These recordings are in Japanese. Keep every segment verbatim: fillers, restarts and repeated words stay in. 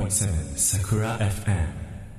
ーセブン Sakura エフエム。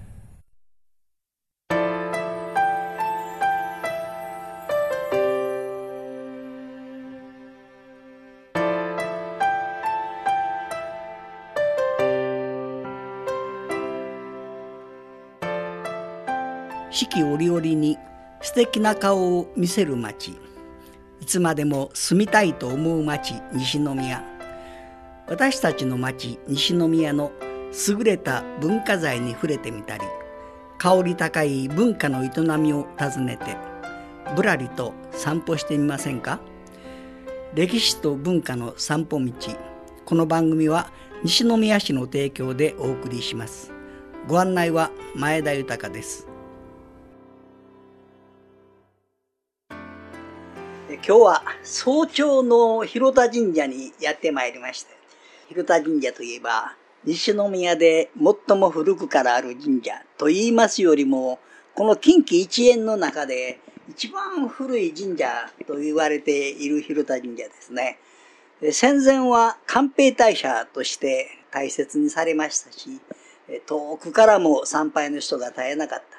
四季折々に素敵な顔を見せる町、いつまでも住みたいと思う町、西宮。私たちの町西宮の優れた文化財に触れてみたり、香り高い文化の営みを訪ねてぶらりと散歩してみませんか。歴史と文化の散歩道。この番組は西宮市の提供でお送りします。ご案内は前田豊です。今日は早朝の広田神社にやってまいりました。広田神社といえば西宮で最も古くからある神社と言いますよりも、この近畿一円の中で一番古い神社と言われている広田神社ですね。戦前は寛平大社として大切にされましたし、遠くからも参拝の人が絶えなかった、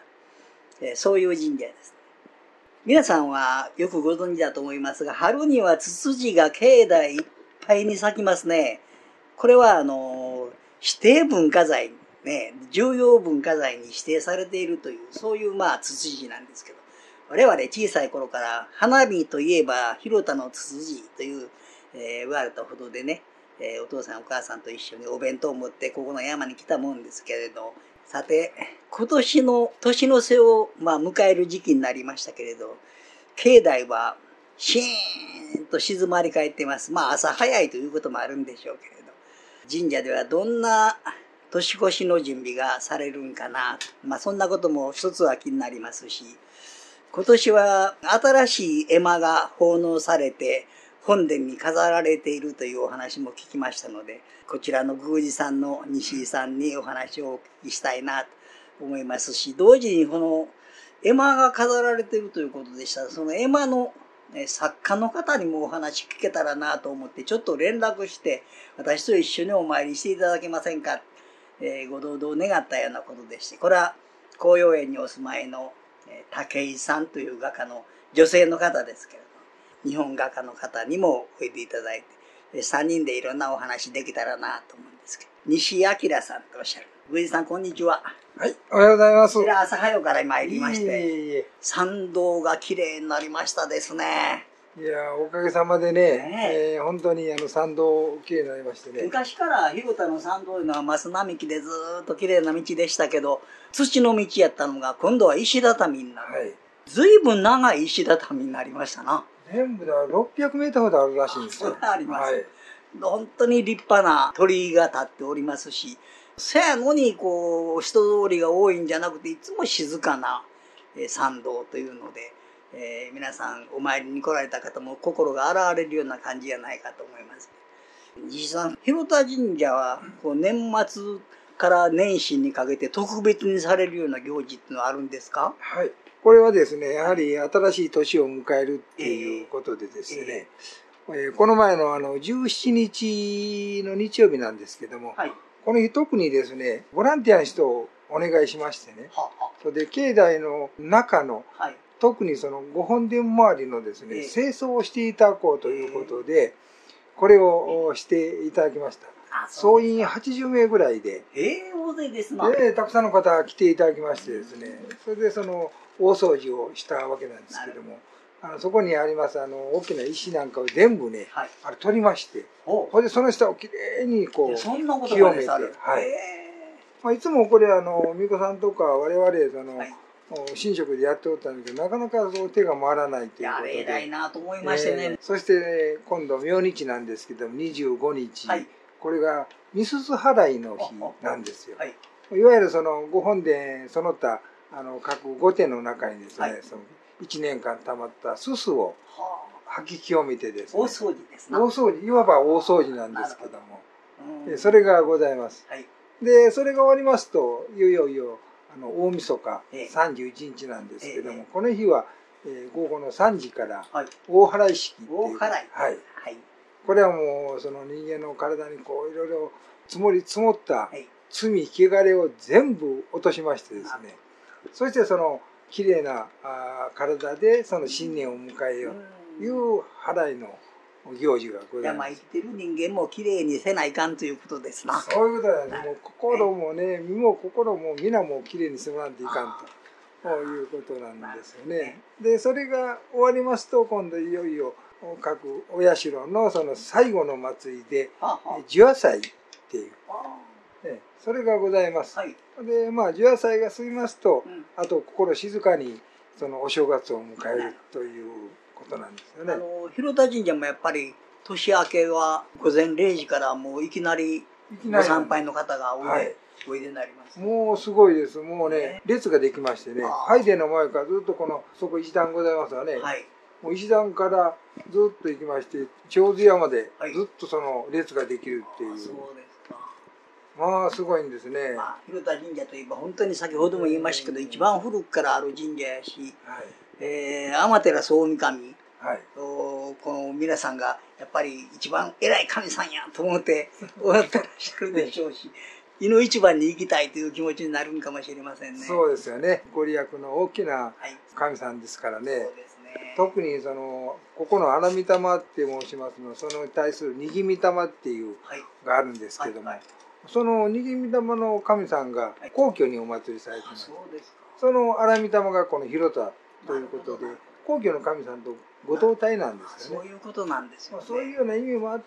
そういう神社です。皆さんはよくご存知だと思いますが、春にはツツジが境内いっぱいに咲きますね。これはあの指定文化財、ね、重要文化財に指定されているという、そういうまあツツジなんですけど、我々小さい頃から花見といえば広田のツツジという、えー、言われたほどでね、えー、お父さんお母さんと一緒にお弁当を持ってここの山に来たもんですけれど、さて今年の年の瀬を、まあ、迎える時期になりましたけれど、境内はシーンと静まり返っています。まあ朝早いということもあるんでしょうけれど、神社ではどんな年越しの準備がされるんかな、まあそんなことも一つは気になりますし、今年は新しい絵馬が奉納されて本殿に飾られているというお話も聞きましたので、こちらの宮司さんの西井さんにお話をお聞きしたいなと思いますし、同時にこの絵馬が飾られているということでしたら、その絵馬の作家の方にもお話聞けたらなと思って、ちょっと連絡して私と一緒にお参りしていただけませんか、えー、ご同道願ったようなことでして、これは紅葉園にお住まいの武井さんという画家の女性の方ですけれど、日本画家の方にもおいでいただいて、さんにんでいろんなお話できたらなと思うんですけど、西明さんとおっしゃる。宮司さん、こんにちは。 はい、おはようございます。 朝早くから参りまして、 いえいえ、 参道が綺麗になりましたですね。 いや、おかげさまでね、ねえー、本当にあの参道綺麗になりましてね。 昔から広田の参道というのは増並木でずっと綺麗な道でしたけど、土の道やったのが今度は石畳になる。はい、ずいぶん長い石畳になりましたな。 全部ではろっぴゃくメートルほどあるらしいんですよ。 それあります、 はい、 本当に立派な鳥居が立っておりますし、せやのにこう人通りが多いんじゃなくて、いつも静かな参道というので、えー、皆さんお参りに来られた方も心が洗われるような感じじゃないかと思います。西さん、広田神社はこう年末から年始にかけて特別にされるような行事っていうのはあるんですか？ はい、これはですね、やはり新しい年を迎えるっていうことでですね、えーえー、この前のあのじゅうしちにちの日曜日なんですけども、はい、この日特にですね、ボランティアの人をお願いしましてね、ははそれで境内の中の、はい、特にそのご本殿周りのですね、えー、清掃をしていただこうということで、えー、これをしていただきました。総員はちじゅうめいぐらいで、 えー、大勢ですな。 で、たくさんの方が来ていただきましてですね、それでその大掃除をしたわけなんですけども、あのそこにありますあの大きな石なんかを全部ね、はい、あれ取りまして、それでその下をきれいにこう清めて、はい、まあ、いつもこれあの巫女さんとか我々その、はい、神職でやっておったんだけど、なかなかそう手が回らないということで、 いや偉いなと思いましてね、えー、 そして、ね、今度明日なんですけどもにじゅうごにち、はい、これがみすゞ払いの日なんですよ。はい、いわゆるそのご本殿その他あの各御殿の中にですね、はい、そのいちねんかんたまったすすを吐き清めてですね、 大掃除ですね。 大掃除、いわば大掃除なんですけども、どそれがございます。はい、でそれが終わりますと、いよいよあの大晦日さんじゅういちにちなんですけども、ええ、この日は、えー、午後のさんじから大祓い式っていう、 大祓い、はいはい、これはもうその人間の体にこういろいろ積もり積もった、はい、 罪汚れを全部落としましてですね、そしてそのきれいな体でその新年を迎えようという払いの行事がございます。 生きてる人間もきれいにせないかんということですな。 そういうことなんです。もう心もね、身も心も皆もきれいにしてもらっていかんということなんですよね。で、それが終わりますと、今度いよいよ各お社のその最後の祭りで、寿夜祭っていう、ね、それがございます。はい、で、まあ、寿夜祭が過ぎますと、うん、あと心静かにそのお正月を迎えるということなんですよね。あの広田神社もやっぱり年明けは午前れいじからもういきなりご参拝の方がおいで、はい、おいでになります。 もうすごいです。もうね、ね列ができましてね、拝殿の前からずっとこのそこ一段ございますわね。はい、もう一段からずっと行きまして、長寿屋までずっとその列ができるっていう。はい、そうですか。まあすごいんですね。まあ、 広田神社といえば本当に先ほども言いましたけど、一番古くからある神社やし、はい、えー、天照大神、はい、この皆さんがやっぱり一番偉い神さんやと思って思ってらっしゃるでしょうし、いの一番に行きたいという気持ちになるんかもしれませんね。 そうですよね。ご利益の大きな神さんですからね。はい、そうですね。特にそのここの荒御霊って申しますの、そのに対するにぎ御霊っていうがあるんですけども、はいはいはい、そのにぎ御霊の神さんが皇居にお祭りされています。はい、そうですか。その荒御霊がこの広田ということで、皇居の神さんとご同体なんですよね。 そういうことなんですよね。 そういうような意味もあって、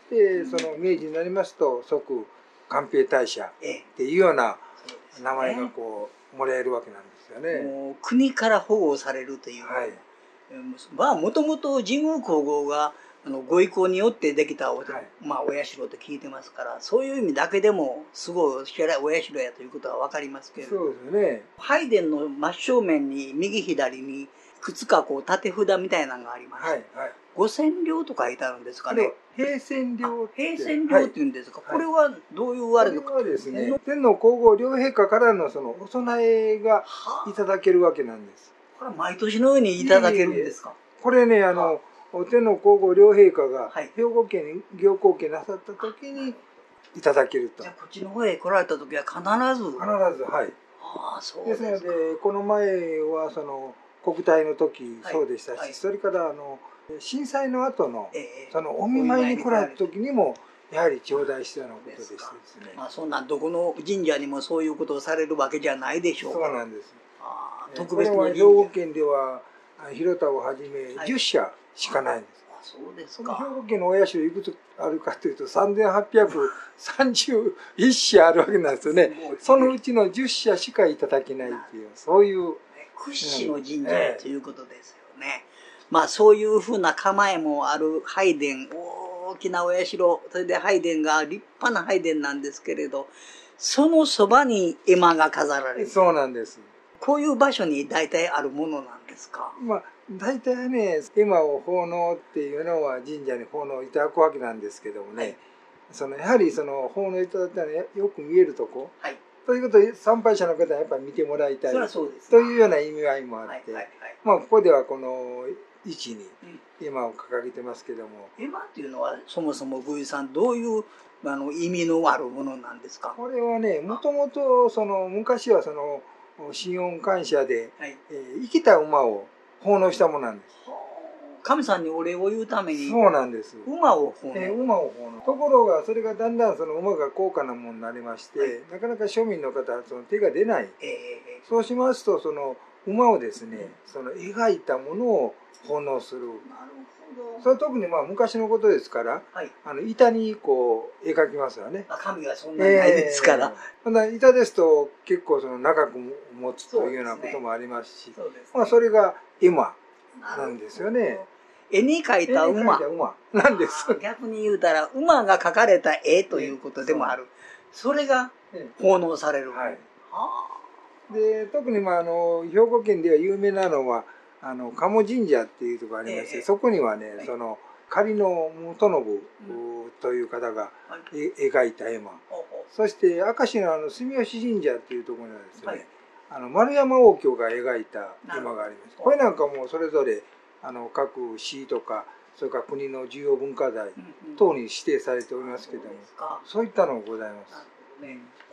その明治になりますと即寛平大社っていうような名前がこうもらえるわけなんですよね。 もう国から保護されるという。はい、まあもともと神宮皇后があのご意向によってできたお、はい、まあお社と聞いてますから、そういう意味だけでもすごいお社やということは分かりますけれど。 そうですね。 拝殿の真正面に右左にいくつかこう縦札みたいなのがあります。はいはい、五千両と書いてあるんですかね。 平千両。 平千両っていうんですか。はい、これはどういうあれですか。 これはですね、天皇皇后両陛下からのそのお供えがいただけるわけなんです。 これは毎年のようにいただけるんですか。 これね、あの天皇皇后両陛下が兵庫県に行幸献なさった時にいただけると。 じゃあこっちの方へ来られた時は必ず。 必ず、はい。ああ、そうです。ですので、この前はその国体の時そうでしたし、はいはい、それからあの震災の後の、えー、そのお見舞いに来られた時にもやはり頂戴したようなことでしてですね。 まあそんなどこの神社にもそういうことをされるわけじゃないでしょうか。 そうなんです。あ特別な神社。これは兵庫県では広田をはじめじゅっしゃしかないんです。 はい、そうですか。 兵庫県のお社いくつあるかというとさんぜんはっぴゃくさんじゅういっしゃあるわけなんですよね。そのうちのじゅっしゃしかいただけないっていうそういう。 屈指の神社ということですよね。まあそういうふうな構えもある拝殿、大きなお社、それで拝殿が立派な拝殿なんですけれど、そのそばに絵馬が飾られる。 そうなんです。 こういう場所に大体あるものなんですか。 まあ大体ね、絵馬を奉納っていうのは神社に奉納いただくわけなんですけどもね、はい、そのやはりその奉納いただいたらよく見えるとこ。はい、ということで参拝者の方はやっぱり見てもらいたいというような意味合いもあって、まあここではこの位置に絵馬を掲げてますけども、 絵馬っていうのはそもそも宮司さんどういうあの意味のあるものなんですか。 これはね、もともとその昔はその神恩感謝で、はい、えー、生きた馬を奉納したものなんです。 神さんにお礼を言うために。 そうなんです。 馬を奉納。 えー、馬を奉納。ところがそれがだんだんその馬が高価なものになりまして、はい、なかなか庶民の方はその手が出ない。えー、そうしますとその馬をですね、うん、その描いたものを奉納する。なるほど。それは特にまあ昔のことですから、はい、あの板にこう描きますよね。 紙がそんなにないですから。 えー、板ですと結構その長く持つというようなこともありますし、そうですね、まあそれが絵馬なんですよね。 絵に描いた馬なんです。 逆に言うたら馬が描かれた絵ということでもある。それが奉納される。はい。 で特にまああの兵庫県では有名なのはあの鴨神社っていうところがありまして、えー、そこにはね、はい、その仮の元信という方が、うん、描いた絵馬、はい、そして明石のあの住吉神社っていうところにはですね、はい、あの丸山応挙が描いた絵馬があります。これなんかもそれぞれあの各市とかそれから国の重要文化財等に指定されておりますけども、そういったのがございます。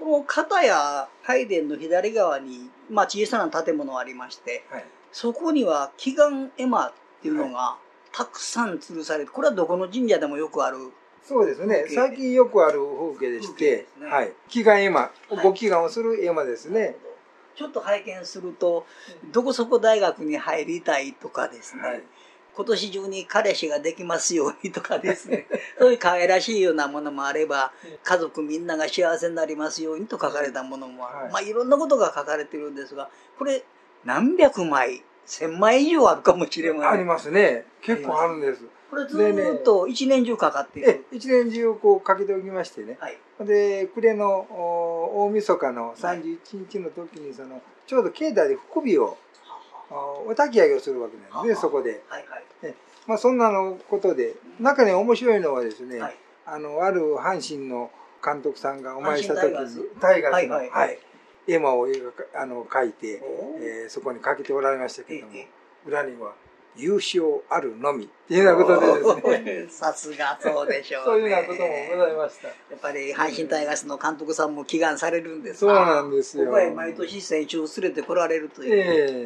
この片や拝殿の左側に、まあ、小さな建物がありまして、はい、そこには祈願絵馬っていうのがたくさん吊るされて、これはどこの神社でもよくある。 そうですね。最近よくある風景でして、ね、はい。祈願絵馬、ご祈願をする絵馬ですね。はい、 ちょっと拝見すると、どこそこ大学に入りたいとかですね、はい、今年中に彼氏ができますようにとかですね、そういう可愛らしいようなものもあれば、家族みんなが幸せになりますようにと書かれたものもある。はい、まあいろんなことが書かれてるんですが、これ何百枚、千枚以上あるかもしれません。 ありますね。結構あるんです。 これずっと一年中かかっている。 一年中こうかけておきましてね。はい、で、暮れの大晦日のさんじゅういちにちの時にその、ちょうど境内で福火を、お焚き上げをするわけなんですね、そこで。はいはい、まあそんなのことで、中に面白いのはですね、はい、あの、ある阪神の監督さんがお参りした時に、タイガースの、はいはい、絵馬をあの描いて、えー、そこにかけておられましたけども、裏には、優勝あるのみっていうようなことでですね。 さすがそうでしょうね。 そういうようなこともございました。やっぱり阪神タイガースの監督さんも祈願されるんですか。そうなんですよ。 ここへ毎年選手を連れて来られるという。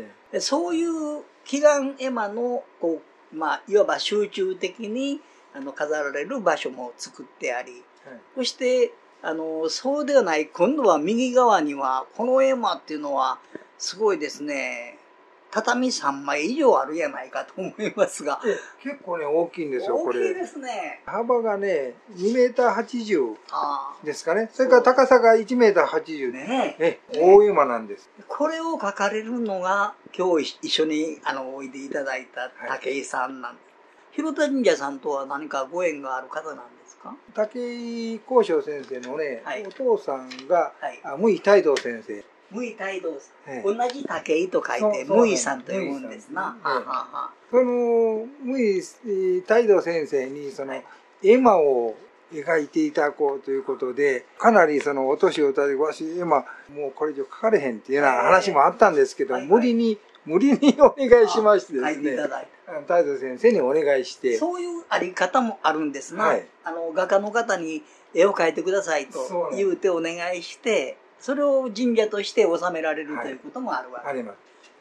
えー、そういう祈願絵馬のこう、まあ、いわば集中的にあの飾られる場所も作ってあり、はい、そしてあのそうではない今度は右側にはこの絵馬っていうのはすごいですね。畳さんまい以上あるやないかと思いますが。 結構ね、大きいんですよ、これ。 大きいですね。 幅がね、にメーターはちじゅうですかね。それから高さがいちメーターはちじゅう。ねえ。大絵馬なんです。 これを描かれるのが、今日一緒にあのおいでいただいた武井さんなんです。はい、広田神社さんとは何かご縁がある方なんですか？ 武井幸章先生のね、はい、お父さんが、はい、あ、無井泰道先生。 無井泰道さん、ええ、同じ武井と書いて無井さんと呼ぶんですな。 その無井泰道先生にその、はい、絵馬を描いていただこうということで、かなりそのお年をたでわし絵馬もうこれ以上描かれへんっていうような話もあったんですけど、はいはい、無理に無理にお願いしましてですね、泰道先生にお願いして、 そういうあり方もあるんですな。はい、あの画家の方に絵を描いてくださいと言うてお願いして。それを神社として納められるということもあるわけです。はい、あります。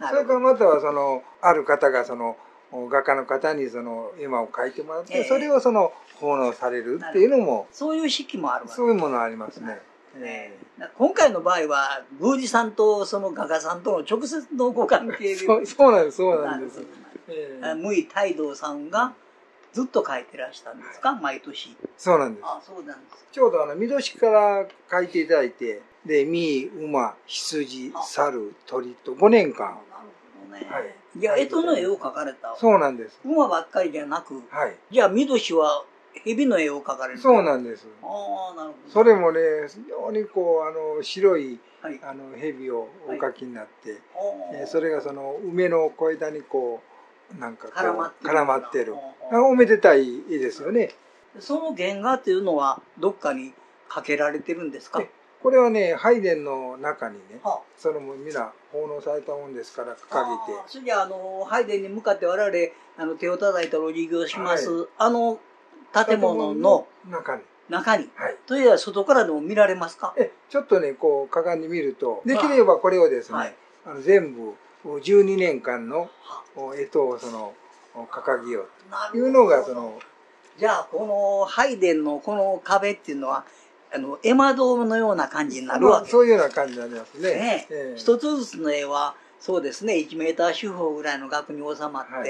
それからまたはそのある方がその画家の方にその絵馬を描いてもらって、えー、それをその奉納されるっていうのもそういう式もあるわけです。 そういうものありますね。 えー、今回の場合は宮司さんとその画家さんとの直接のご関係でそう、そうなんですそうなんです。 無井泰道さんがずっと描いてらしたんですか、はい、毎年。 そうなんです。 あ、そうなんです。 ちょうどあの見年から描いていただいて。で、実、馬、羊、猿、鳥とごねんかん。なるほどね。はい。じゃあ、干支の絵を描かれた。 そうなんです。 馬ばっかりじゃなく、はい。じゃあ、見年は蛇の絵を描かれる。 そうなんです。 ああ、なるほど。 それもね、非常にこう、あの、白い、はい、あの、蛇をお描きになって、はい、えー、それがその、梅の小枝にこう、なんかこう、絡まってる。絡まってる。おめでたい絵ですよね。 その原画っていうのは、どっかにかけられてるんですか？ これはね、拝殿の中にね、はあ、それも皆奉納されたもんですから掲げて。 それじゃあ、あの、拝殿に向かって我々、あの、手を叩いたお辞儀をします、はい、あの、建物の中に。 中に。はい。というのは外からでも見られますか？ え、ちょっとね、こう、かがんでみると、できればこれをですね、はい、あの全部じゅうにねんかんの干支をその、掲げようというのが、その、 じゃあ、この拝殿のこの壁っていうのは、あの、絵馬堂のような感じになるわけです。 そういうような感じになりますね。 ねえー、一つずつの絵は、そうですね、いちメーター四方ぐらいの額に収まって、はい、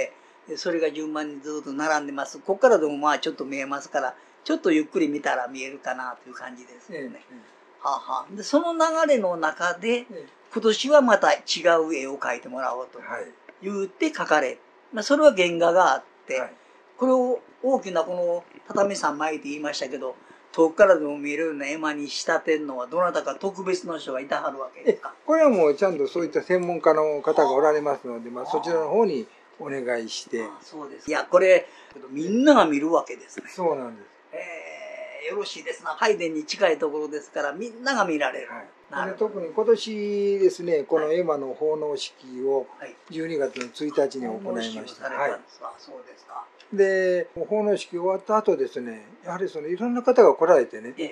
それが順番にずっと並んでます。ここからでもまあちょっと見えますから、ちょっとゆっくり見たら見えるかなという感じですよね。えーえー、はあはあ、でその流れの中で、えー、今年はまた違う絵を描いてもらおうと言って描かれ、まあ、それは原画があって、はい、これを大きなこの畳さんまいって言いましたけど、遠くからでも見えるような絵馬に仕立てるのはどなたか特別の人がいたはるわけですか？ これはもうちゃんとそういった専門家の方がおられますので、まあ、そちらの方にお願いして。 ああ、そうです。いや、これみんなが見るわけですね。 そうなんです。 えー、よろしいですな。拝殿に近いところですからみんなが見られる。 はい、で特に今年ですね、この絵馬の奉納式をじゅうにがつのついたちに行いました。はい。 そうですか。 で、奉納式終わった後ですね、やはりそのいろんな方が来られてね、え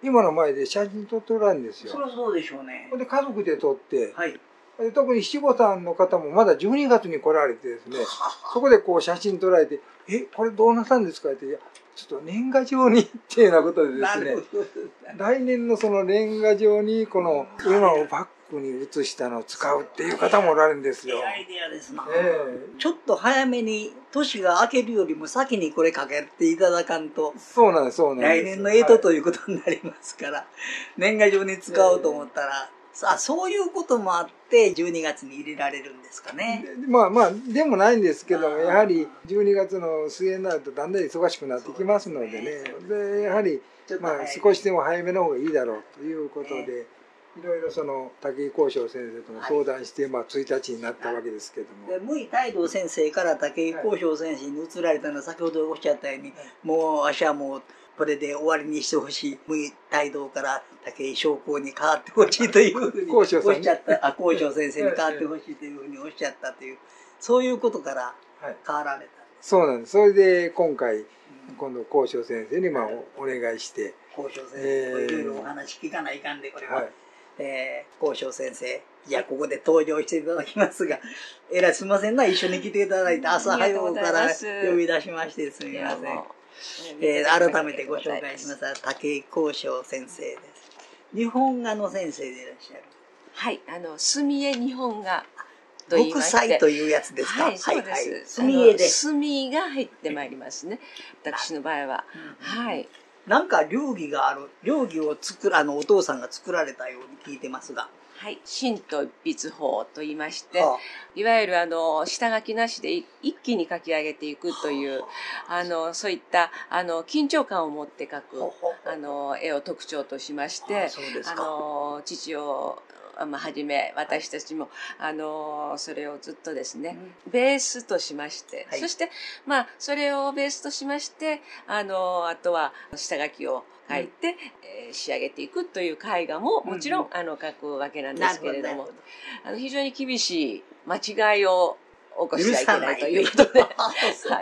今の前で写真撮っておられるんですよ。 そりゃそうでしょうね。 で、家族で撮って、 はい。 で特に七五三の方もまだじゅうにがつに来られてですね、そこでこう写真撮られて、え、これどうなさるんですかって、いや、ちょっと年賀状にっていうようなことでですね、来年のその年賀状にこの今をバックに写したのを使うっていう方もおられるんですよ。 いいアイデアですな。 ええ、ちょっと早めに年が明けるよりも先にこれかけていただかんと、 そうなんです、そうなんです。 来年の干支ということになりますから、はい、年賀状に使おうと思ったら、さあ、そういうこともあってじゅうにがつに入れられるんですかね。 まあまあでもないんですけども、やはりじゅうにがつの末になるとだんだん忙しくなってきますのでね。でやはりまあ少しでも早めの方がいいだろうということで、いろいろその武井幸章先生とも相談して、まあついたちになったわけですけども。 で無井泰道先生から武井幸章先生に移られたのは先ほどおっしゃったように、もう私はもうこれで終わりにしてほしい。無井泰道から武井将校に変わってほしいというふうにおっしゃった。あ、幸章先生に変わってほしいというふうにおっしゃったという、そういうことから変わられたんです。 そうなんです。それで今回、今度幸章先生にまあお願いして。 幸章先生、いろいろお話聞かないかんで、これは。はいえー、幸章先生、じゃあここで登場していただきますが、えらいすみませんな、一緒に来ていただいて、朝早うから呼び出しましてすみません。えー、改めてご紹介します武井幸章先生です。日本画の先生でいらっしゃる。 はい、あの墨絵日本画と言いまして、 北斎というやつですか。 はい、そうです。はいはい、 墨絵で。 墨が入ってまいりますね。私の場合は、うん、はい。 なんか流儀がある、流儀を作る、あのお父さんが作られたように聞いてますが。 はい、神道一筆法と言いまして、はあ、いわゆるあの下書きなしで一気に描き上げていくという、はあ、あのそういったあの緊張感を持って描く、はあ、あの絵を特徴としまして、はあ、 そうですか。 あの父をまあ、はじめ私たちもあのそれをずっとですね、うん、ベースとしまして、はい、そしてまあそれをベースとしましてあのあとは下書きを書いて、うんえー、仕上げていくという絵画ももちろん、うん、あの書くわけなんですけれども、あの非常に厳しい間違いを起こしちゃいけないということで、はい、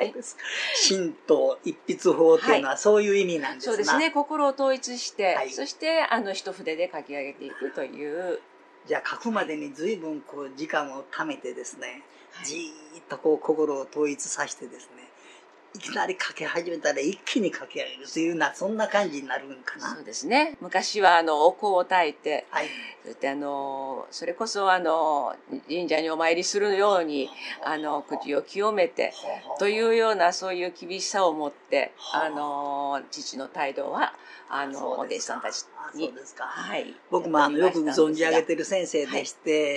神道一筆法というのはそういう意味なんですね。 そうですね。心を統一して、はい、そしてあの一筆で書き上げていくという。 じゃあ書くまでに随分こう時間をためてですね、はい、じーっとこう心を統一させてですね、いきなり書き始めたら一気に書き上げるというようなそんな感じになるんかな。 そうですね。昔はあのお香を焚いて、はい、そしてあのそれこそあの神社にお参りするようにあの口を清めてというようなそういう厳しさを持ってあの父の態度はあのお弟子さんたちに、 そうですか。 はい、 僕もあのよく存じ上げている先生でして。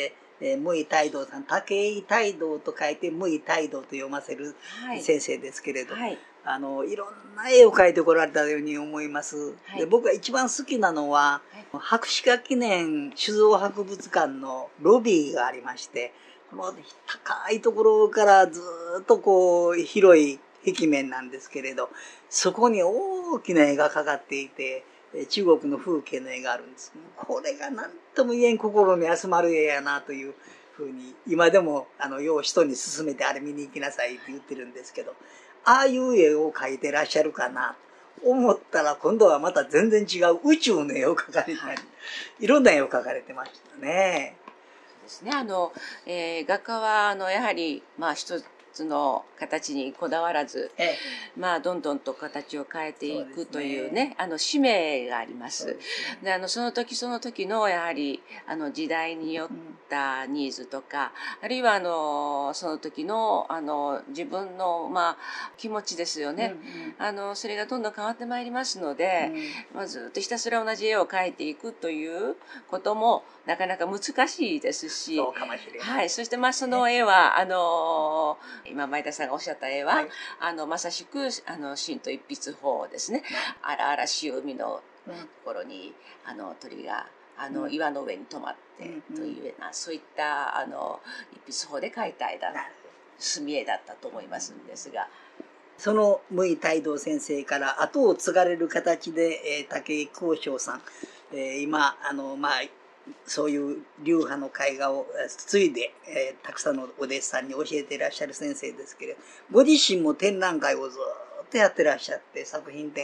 はいえー、無井泰道さん、武井泰道と書いて無井泰道と読ませる先生ですけれど、はい、あのいろんな絵を描いてこられたように思います。はい、で僕が一番好きなのは、はい、博士課記念酒造博物館のロビーがありまして、この高いところからずっとこう広い壁面なんですけれど、そこに大きな絵がかかっていて、中国の風景の絵があるんです。これが何とも言えん心に休まる絵やなというふうに今でもあのよう人に勧めてあれ見に行きなさいって言ってるんですけど、ああいう絵を描いてらっしゃるかなと思ったら今度はまた全然違う宇宙の絵を描かれたり、はい、いろんな絵を描かれてましたね。 そうですね。あの、えー、画家はあのやはりまあ一つの形にこだわらず、ええ、まあどんどんと形を変えていくというね、あの使命があります。で、ね、あのその時その時のやはりあの時代によったニーズとか、うん、あるいはあのその時のあの自分のまあ気持ちですよね。うんうん、あのそれがどんどん変わってまいりますので、うん、まあ、ずっとひたすら同じ絵を描いていくということもなかなか難しいですし、 そうかもしれない。 はい、そしてまあその絵はあの今前田さんがおっしゃった絵は、はい、あのまさしくあの神道一筆法ですね。荒々しい海のところに、うん、あの鳥があの、うん、岩の上に止まってというような、うん、そういったあの一筆法で描いた絵だ墨絵だったと思いますんですが。 その無井泰道先生から後を継がれる形で、えー、武井幸章さん、えー、今あのまあそういう流派の絵画を継いで、えー、たくさんのお弟子さんに教えていらっしゃる先生ですけれど、ご自身も展覧会をずっとやってらっしゃって作品展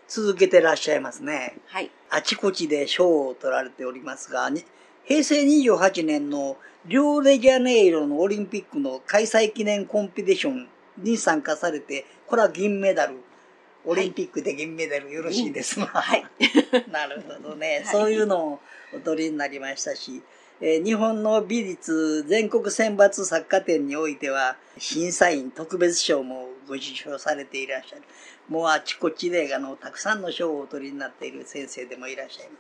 続けてらっしゃいますね。 はい。 あちこちで賞を取られておりますが、へいせいにじゅうはちねんのリオデジャネイロのオリンピックの開催記念コンペティションに参加されて、これは銀メダル。オリンピックで銀メダルよろしいですが。 はい。 なるほどね。そういうのをお取りになりましたし、えー、日本の美術全国選抜作家展においては、審査員特別賞もご受賞されていらっしゃる。もうあちこちであのたくさんの賞をお取りになっている先生でもいらっしゃいます。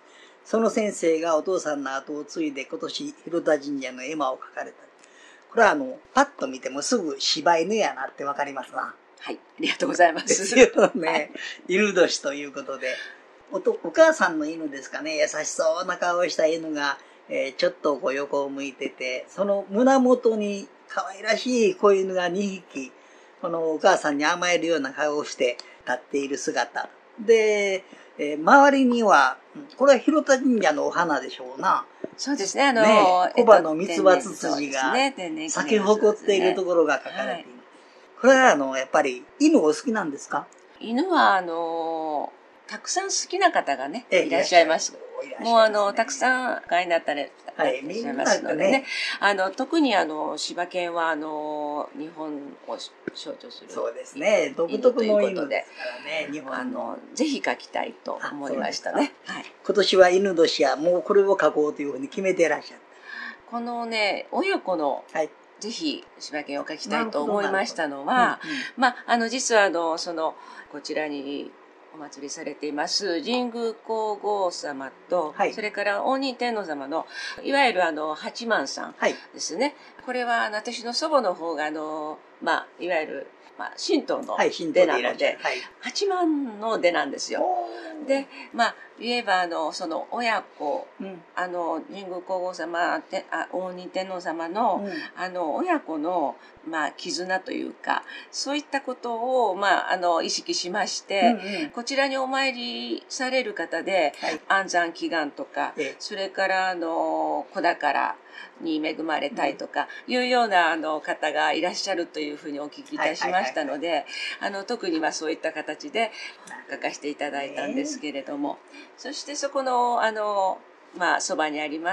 その先生がお父さんの後を継いで今年広田神社の絵馬を描かれた。これはあの、パッと見てもすぐ柴犬やなってわかりますな。 はい、ありがとうございます。 ですよね。犬年ということで。おと、お母さんの犬ですかね。優しそうな顔をした犬が、えー、ちょっとこう横を向いてて、その胸元に可愛らしい子犬がにひき、このお母さんに甘えるような顔をして立っている姿。で、えー、周りには、これは広田神社のお花でしょうな。 そうですね、あの、 ね、小葉の三つ葉ツツジが咲き誇っているところが描かれている。これはあの、やっぱり犬お好きなんですか？ 犬はあの、たくさん好きな方がね、いらっしゃいます。もうあの、たくさん会になったら、はい、いらっしゃいますのでね。あの、特にあの、柴犬はあの、日本を象徴する。 そうですね。独特の犬ですからね、日本の。 あの、ぜひ描きたいと思いましたね。はい。 今年は犬年や、もうこれを描こうというふうに決めていらっしゃる。 このね、親子の、はい。ぜひ柴犬を描きたいと思いましたのは、うんうん、まあ、あの、実はあの、その、こちらにお祭りされています、神宮皇后様と、はい、それから応仁天皇様の、いわゆるあの、八幡さんですね。はい、これは、私の祖母の方が、あの、まあ、いわゆる、まあ、神道の出なので、はい、八幡の出なんですよ。で、まあ、言えば、あの、その親子、うん、あの、神宮皇后様、あ応仁天皇様の、うん、あの、親子の、まあ、絆というか、そういったことを、まあ、あの、意識しまして、うんうん、こちらにお参りされる方で、はい、安産祈願とか、ええ、それから、あの、子宝に恵まれたいとか、いうような、あの、方がいらっしゃるというふうにお聞きいたしましたので、あの、特に、まあ、そういった形で書かせていただいたんですけれども、そしてそこの、あの、まあ、そばにあります、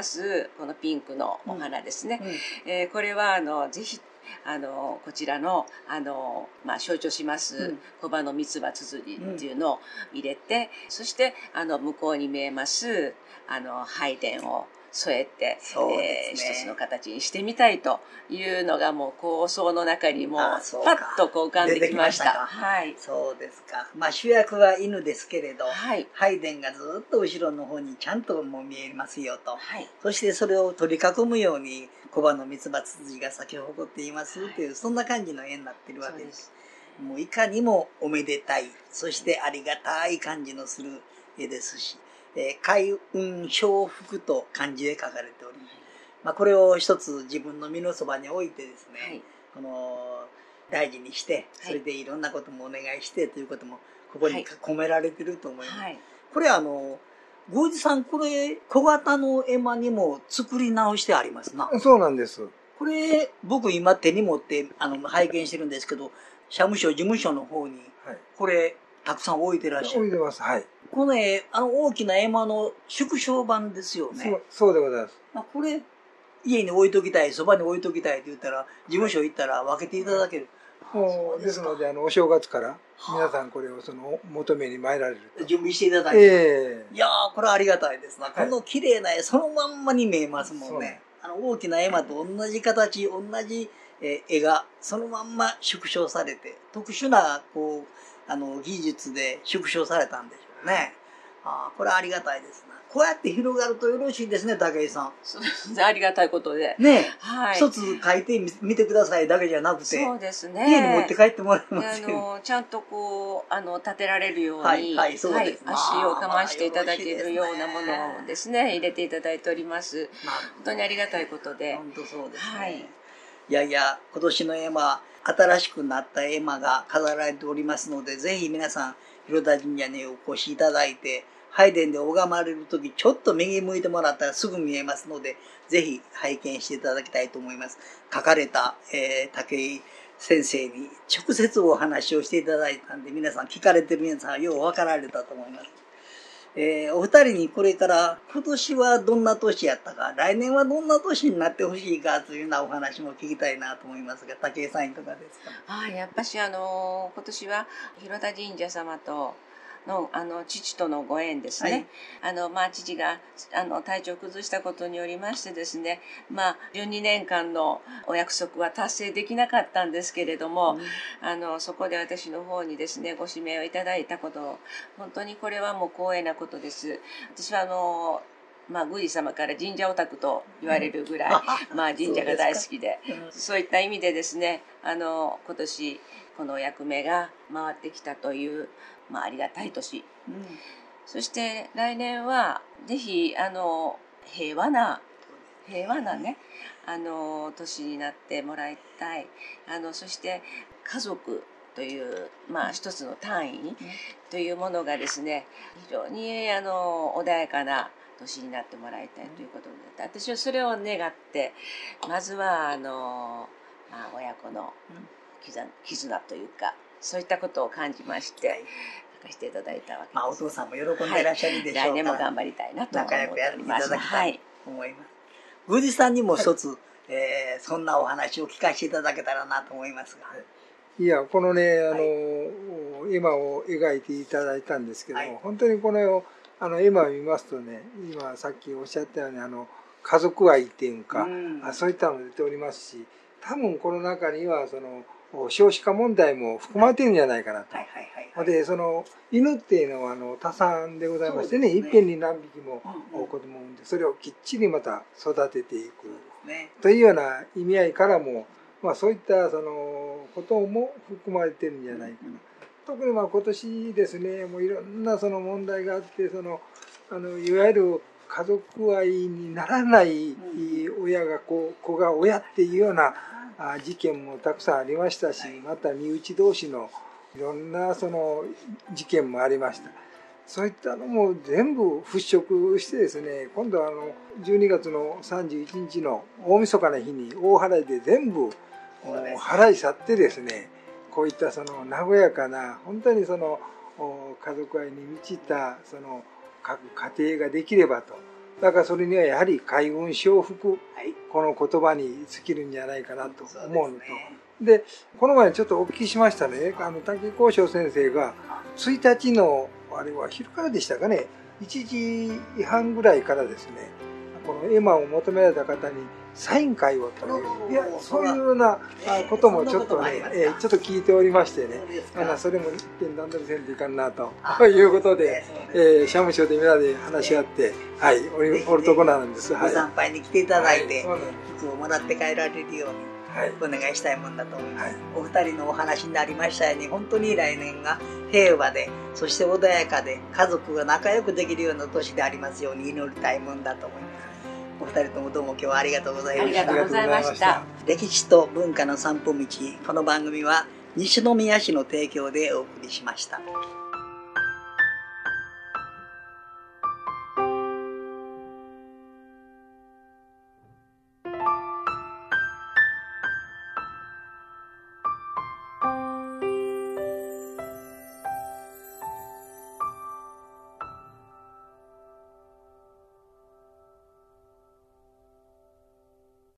このピンクのお花ですね。うんうん、えー、これは、あの、ぜひ、あの、こちらの、あの、まあ、象徴します、小葉の三つ葉つづりっていうのを入れて、うん、そして、あの、向こうに見えます、あの、拝殿を添えて、ねえー、一つの形にしてみたいというのがもう構想の中にもパッとこう浮かんできました。 はい。そうですか。まあ主役は犬ですけれど、はい、拝殿がずっと後ろの方にちゃんともう見えますよと。はい、そしてそれを取り囲むように小葉の三つ葉つつじが咲き誇っていますという、はい、そんな感じの絵になってるわけです。もういかにもおめでたい、そしてありがたい感じのする絵ですし、えー、開運承福と漢字で書かれております。まあ、これを一つ自分の身のそばに置いてですね、はい、この大事にして、それでいろんなこともお願いしてということもここに込められてると思います。はい、これあの、宮司さん、これ小型の絵馬にも作り直してありますな。 そうなんです。 これ僕今手に持ってあの拝見してるんですけど、社務所、事務所の方に、これたくさん置いてらっしゃる。 置いてます。はい。 このね、あの大きな絵馬の縮小版ですよね。 そう、そうでございます。 まあ、これ、家に置いときたい、そばに置いときたいって言ったら、事務所行ったら分けていただける。 もう、ですので、あの、お正月から、皆さんこれをその、求めに参られると。 準備していただいて。えー、いやー、これはありがたいですな。はい、この綺麗な絵、そのまんまに見えますもんね。あの、大きな絵馬と同じ形、同じ絵が、そのまんま縮小されて、特殊な、こう、あの、技術で縮小されたんでしょうね。ああ、これはありがたいですな。こうやって広がるとよろしいですね、武井さん。 そうですね、ありがたいことで。 ねえ。はい。一つ書いてみてくださいだけじゃなくて。 そうですね。 家に持って帰ってもらいますあの、ちゃんとこう、あの、立てられるように、 はい、はい、そうです。 はい、足をかましていただけるようなものをですね、入れていただいております。本当にありがたいことで。 本当そうですね。はい。いやいや、今年の絵馬、新しくなった絵馬が飾られておりますので、ぜひ皆さん、広田神社にお越しいただいて、拝殿で拝まれるとき、ちょっと右向いてもらったらすぐ見えますので、ぜひ拝見していただきたいと思います。書かれた、えー、武井先生に直接お話をしていただいたんで、皆さん聞かれてる皆さんはよう分かられたと思います。えー、お二人にこれから今年はどんな年やったか、来年はどんな年になってほしいかというようなお話も聞きたいなと思いますが、武井さんいかがですか？ あやっぱしあの今年は広田神社様とのあの父とのご縁ですね、はい、あのまあ、父があの体調を崩したことによりましてですね、まあ、じゅうにねんかんのお約束は達成できなかったんですけれども、うん、あのそこで私の方にですねご指名をいただいたこと、本当にこれはもう光栄なことです。私はあのまあ、宮司様から神社オタクと言われるぐらい、うん、まあ、神社が大好きで、そう、うん、そういった意味でですね、あの今年このお役目が回ってきたという、まあ、ありがたい年、うん、そして来年はぜひあの平和な平和なねあの年になってもらいたい。あのそして家族という、まあ、一つの単位というものがですね、非常にあの穏やかな年になってもらいたいということで、私はそれを願って、まずはあの、まあ、親子の絆というか、そういったことを感じまして、書かせていただいたわけです。 まあ、お父さんも喜んでいらっしゃるでしょうから、はい、 来年も頑張りたいなと思っております。 仲良くやっていただきたいと思います。宮司さんにも一つ、はい、えー、そんなお話を聞かせていただけたらなと思いますが。 いや、このね、あの、はい、絵馬を描いていただいたんですけども、はい、本当にこのあの絵馬を見ますとね、今さっきおっしゃったようにあの家族愛っていうか、うん、そういったのも出ておりますし、多分この中にはその少子化問題も含まれているんじゃないかなと。で、その犬っていうのはあの多産でございましてね、いっぺんに何匹も子供を産んで、それをきっちりまた育てていくというような意味合いからも、まあそういったそのことも含まれているんじゃないかな。特にまあ今年ですね、もういろんなその問題があって、そのあのいわゆる家族愛にならない親が子、子が親っていうような事件もたくさんありましたし、また身内同士のいろんなその事件もありました。そういったのも全部払拭してですね、今度はあのじゅうにがつのさんじゅういちにちの大晦日の日に大払いで全部払い去ってですね、こういったその和やかな本当にその家族愛に満ちたその各家庭ができればと。だからそれにはやはり海運承福、はい、この言葉に尽きるんじゃないかなと思うのと。で、この前ちょっとお聞きしましたね。あの武井幸章先生がついたちのあれは昼からでしたかね、いちじはんぐらいからですね、この絵馬を求められた方にサイン会をという、いや、そういうようなこともちょっとね、えー、ちょっと聞いておりましてね、あそれも一点段取りせんといかんなということで、えー、社務所でみんなで話し合って、はい、おる、おるとこなんです。 ご参拝に来ていただいて、服をもらって帰られるように。はい、お願いしたいもんだと思います、はい、お二人のお話になりましたように、本当に来年が平和で、そして穏やかで、家族が仲良くできるような年でありますように祈りたいもんだと思います。お二人ともどうも今日はありがとうございました。 ありがとうございました。 歴史と文化の散歩道、この番組は西宮市の提供でお送りしました。